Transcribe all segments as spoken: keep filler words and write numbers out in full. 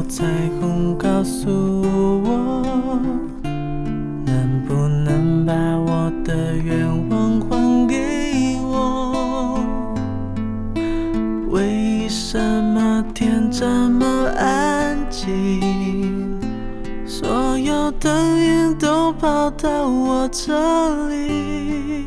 彩虹告诉我，能不能把我的愿望还给我？为什么天这么安静？所有灯影都跑到我这里，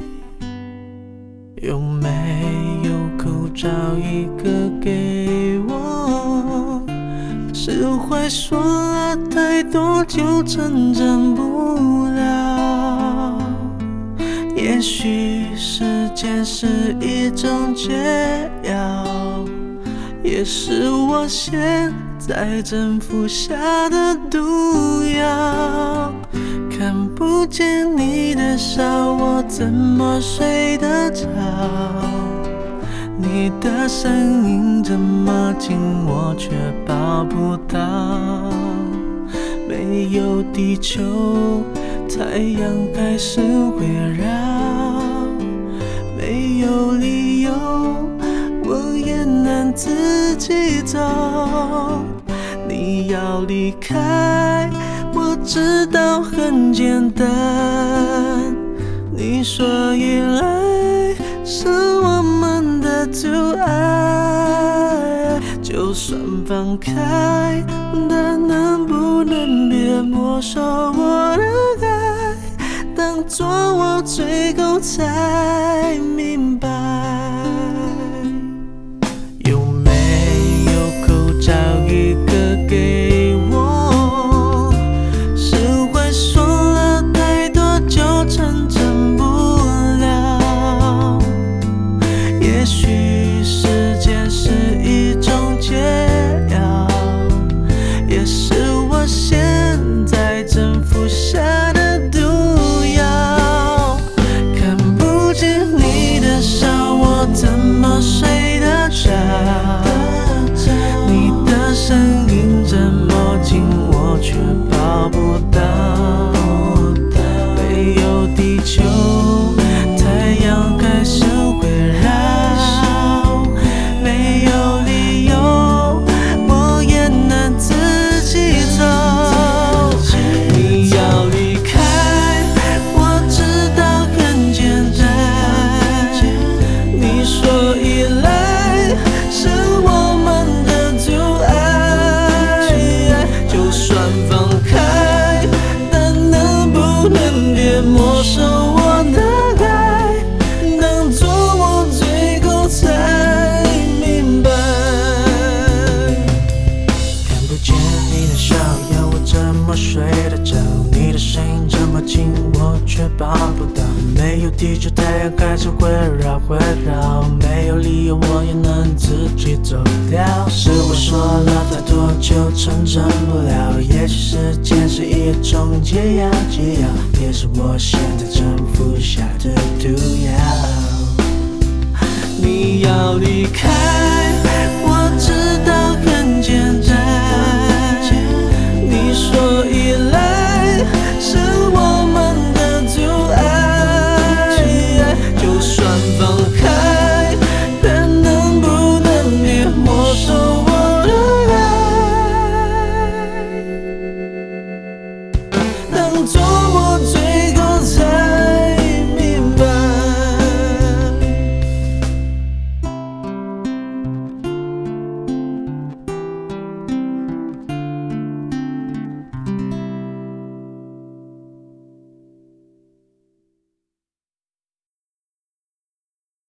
有没有口罩一个给我？释怀说了太多就成真不了。也许时间是一种解药，也是我现在正服下的毒药。看不见你的笑，我怎么睡得着？你的声音这么近，我却抱不到。没有地球，太阳开始围绕。没有理由，我也能自己走。你要离开，我知道很简单。你说依赖是我们的阻碍，就算放开，但能不能别没收我的爱？当作我最后才明白。有没有口罩一个给我？释怀说了太多就成真不了。也许时间是一种解药，也是我现在正服下的毒药。看不见你的笑，我怎么睡得着？你的声音这么近，我却抱不到。没有地球，太阳开始围绕。没有理由，我也能自己走。你要离开，我知道很简单。你说依赖是我们的阻碍，就算放开，但能不能别没收我的爱？当作我最后才明白。看不见你的笑，要我怎么睡得着？你的声音这么近，我却抱不到。没有地球，太阳开始围绕围绕。没有理由，我也能自己走掉。是我说了太多就成真不了。也许时间是一种解药，解药也是我现在正服下的毒药。你要离开，